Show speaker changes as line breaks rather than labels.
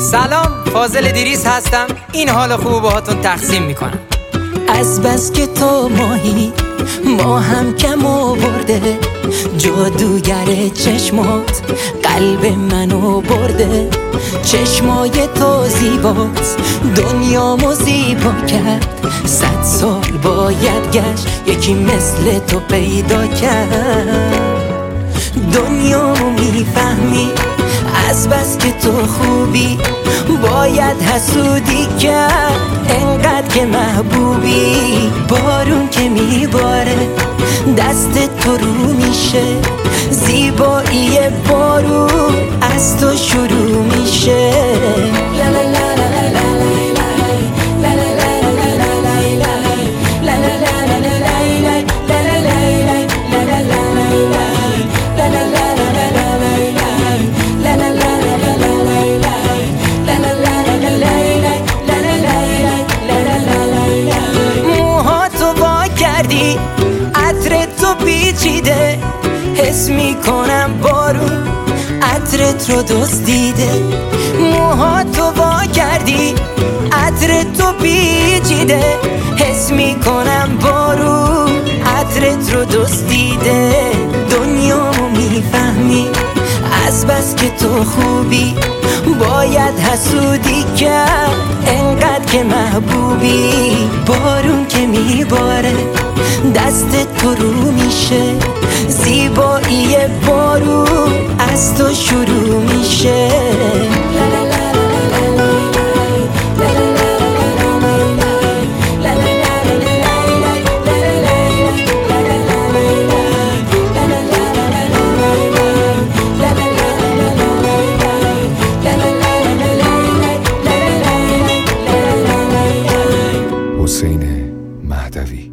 سلام، فاضل دیریس هستم. این حال خوب باهاتون تقسیم میکنم.
از بس که تو ماهی ما هم کم آورده، جادوگر چشمات قلب منو برده. چشمای تو زیباست، دنیامو زیبا کرد. 100 سال باید گشت یکی مثل تو پیدا کرد. دنیامو میفهمی از بس که تو خوبی، باید حسودی کرد انقدر که محبوبی. بارون که میباره دست تو رو میشه، زیبایی بارون از تو شروع میشه. عطر تو پیچیده، حس میکنم بارون عطرت رو دزدیده. موهاتو وا کردی، عطر تو پیچیده، حس میکنم بارون عطرت رو دزدیده. دنیامو میفهمی از بس که تو خوبی، باید حسودی کرد انقدر که محبوبی. بارون که میباره دست تو رو میشه، زیبایی بارون از تو شروع میشه.
حسین مهدوی.